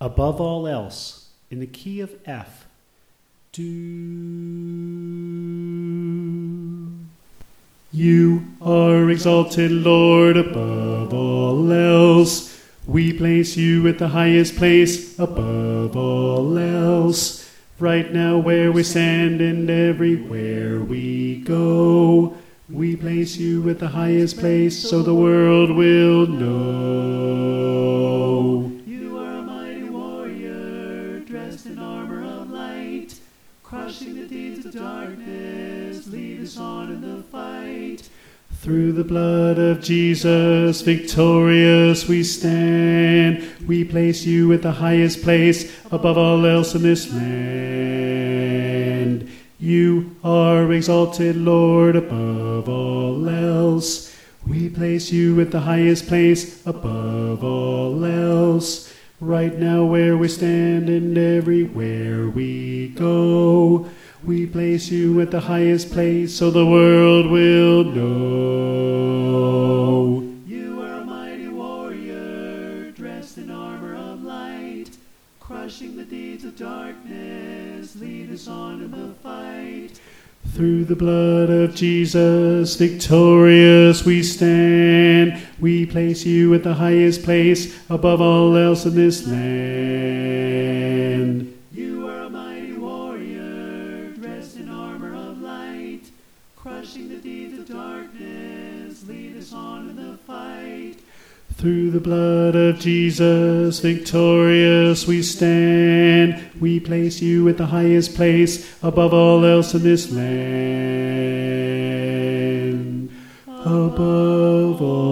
above all else, in the key of F. Do. You are exalted, Lord, above all else. We place you at the highest place, above all else. Right now where we stand and everywhere we go, we place you at the highest place so the world will know. You are a mighty warrior, dressed in armor of light, crushing the deeds of darkness, lead us on in the fight. Through the blood of Jesus, victorious we stand. We place you at the highest place, above all else in this land. You are exalted, Lord, above all else. We place you at the highest place, above all else. Right now where we stand and everywhere we go, we place you at the highest place so the world will know. You are a mighty warrior, dressed in armor of light, crushing the deeds of darkness, lead us on in the fight. Through the blood of Jesus, victorious we stand. We place you at the highest place, above all else in this land. You are a mighty warrior, dressed in armor of light, crushing the deeds of darkness, lead us on in the fight. Through the blood of Jesus, victorious we stand. We place you at the highest place, above all else in this land. Above all